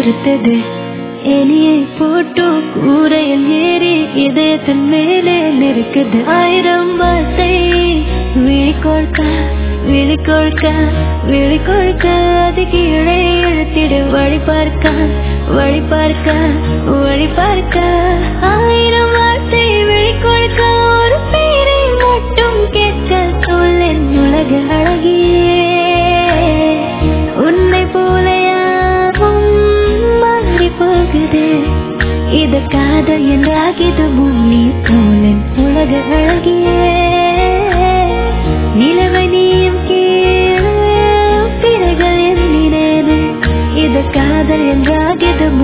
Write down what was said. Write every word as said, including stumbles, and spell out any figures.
நிறுத்தது எலியை போட்டு கூரையில் ஏறி இதயத்தின் மேலே நிற்குது ஆயிரம் வார்த்தை விழிக்கொள்க விழிக்கொள்க விழிக்கொள்க அது கீழே இழுத்திடு வழி பார்க்க வழி பார்க்க வழி பார்க்க ஆயிரம் வார்த்தை விழிக்கொள்க ஒரு பேரை மட்டும் கேட்க சொல்லின் உலக அழகியே உன்னை போல யாவும் மாறி போகுது இது காதல் என்றாகிது முன்னி போலின் உலக அழகியே நிலவை நீயும் கீழே பிறகு எண்ணினேன் இது காதல் என்றாகிது